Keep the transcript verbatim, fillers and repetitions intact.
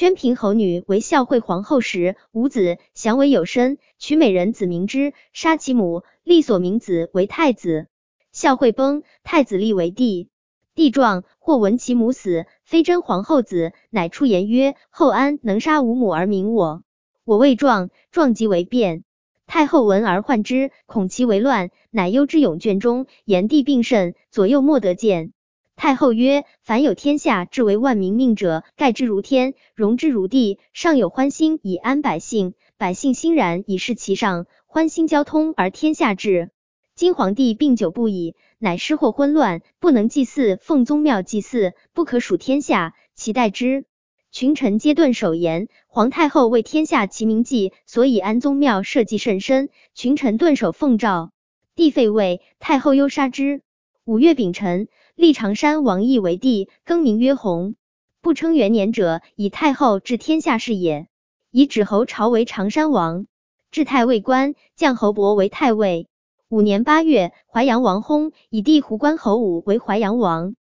宣平侯女为孝惠皇后时，无子，祥为有身，取美人子名之，杀其母，立所名子为太子。孝惠崩，太子立为帝。帝壮，或闻其母死，非真皇后子，乃出言曰：后安能杀吾母而名我？我未壮，壮即为变。太后闻而患之，恐其为乱，乃忧之永卷中，言帝病甚，左右莫得见。太后曰：凡有天下至为万民命者，盖之如天，容之如地，上有欢心以安百姓，百姓欣然以事其上，欢心交通而天下治。今皇帝病久不已，乃失或昏乱，不能祭祀，奉宗庙祭祀，不可属天下，其待之。群臣皆顿首言，皇太后为天下齐民祭，所以安宗庙社稷甚深，群臣顿首奉诏。帝废位，太后忧杀之。五月丙辰，立常山王义为帝，更名曰弘。不称元年者，以太后治天下事也。以止侯朝为常山王，置太尉官，降侯伯为太尉。五年八月，淮阳王薨，以弟胡关侯武为淮阳王。